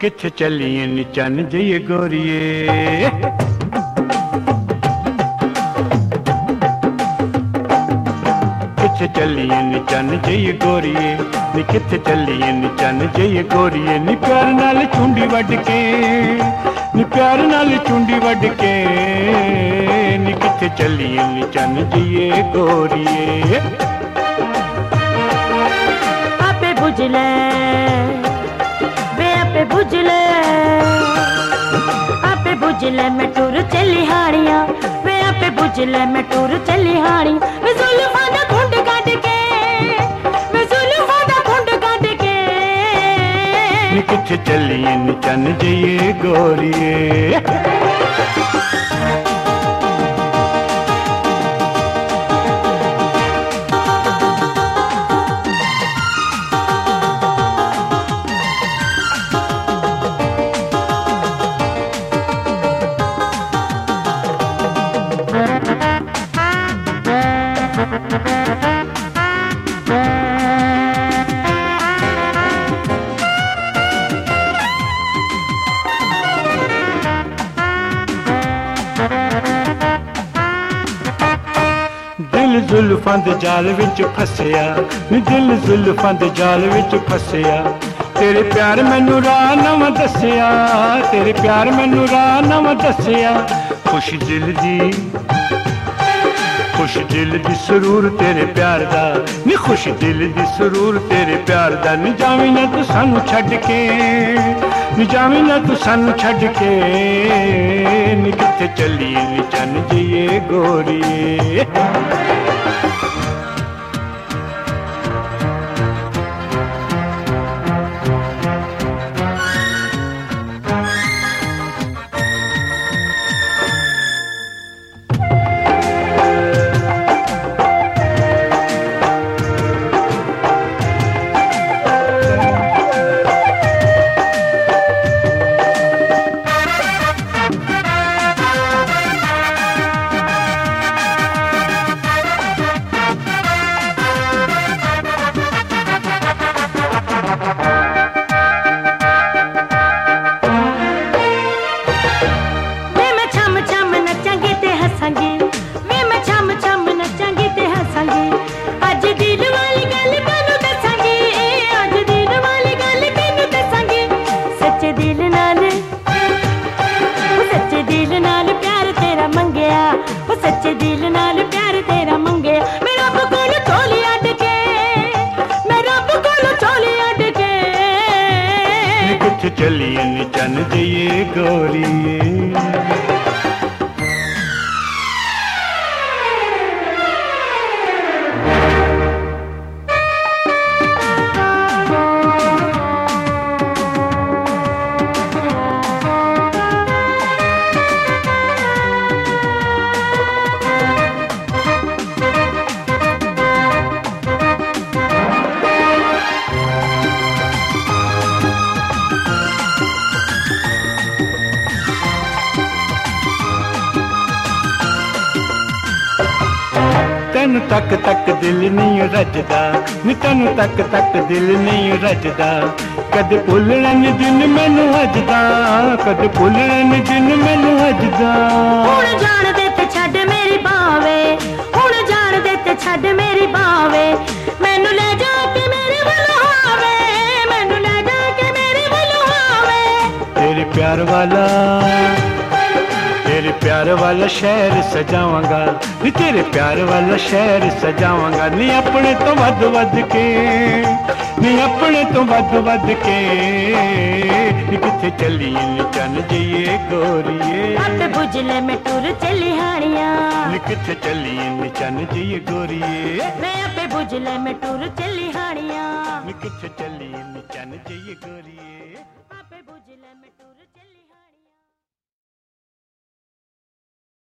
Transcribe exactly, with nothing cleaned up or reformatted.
किथे चलिए नी चन जइए गोरिए। किथे चलिए नी चन जइए गोरिए नी किथे चलिए नी चन जइए गोरिए नी प्यार नाल चुंडी वड के नी प्यार नाल चुंडी वड के नी किथे चलिए नी चन जइए गोरिए। आपे बुझले वे आपे बुझले आपे बुझले मैं टूर चली हाड़ियां वे आपे बुझले मैं टूर चली हाड़ियां वे जुल्फां दा घुंड कट के वे जुल्फां दा घुंड कट के नी किथे चलिए नी चन जइए गोरिए। दिल जुल्फां दे जाल विच फसिया नी दिल जुल्फां दे जाल विच फसिया तेरे प्यार मैनू राह नवां दसिया तेरे प्यार मैनू राह नवां दसिया खुश दिल दी खुश दिल दी सुरूर तेरे प्यार दा नी खुश दिल दी सुरूर तेरे प्यार दा नी जावीं ना तू सानू छड्ड के नी जावीं ना तू सानू छड्ड के नी किथे चलिए नी चन जइए गोरिए। सच्चे दिल नाल प्यार तेरा मंगे मैं रब कोल चोली अड के मैं रब कोल चोली अड के किथे चलिए नी चन जइए गोरिए। तेन तक तक दिल नहीं रजदा नी तेन तक तक दिल नहीं रजदा कद भुलने नी दिन मैनू हजदा कद भुलने नी दिन मैनू हजदा। हुण जान दे ते छड्ड मेरी बावे हुण जान दे ते छड्ड मेरी बावे मैनू ले जा के मेरे वल्लों आवे मैनू ले जा के मेरे वल्लों आवे तेरे प्यार वाला तेरे प्यार वाला शहर सजावांगा नी तेरे प्यार वाला शहर सजावांगा नी अपने तो वध वध के नी अपने तो वध वध के नी किथे चलिए नी चन जइए गोरिए। आपे बुझले मैं टूर चली हाड़ियां नी किथे चलिए नी चन जइए गोरिए। मैं आपे बुझले मैं टूर चली हाड़ियां नी किथे चलिए नी चन जइए गोरिए।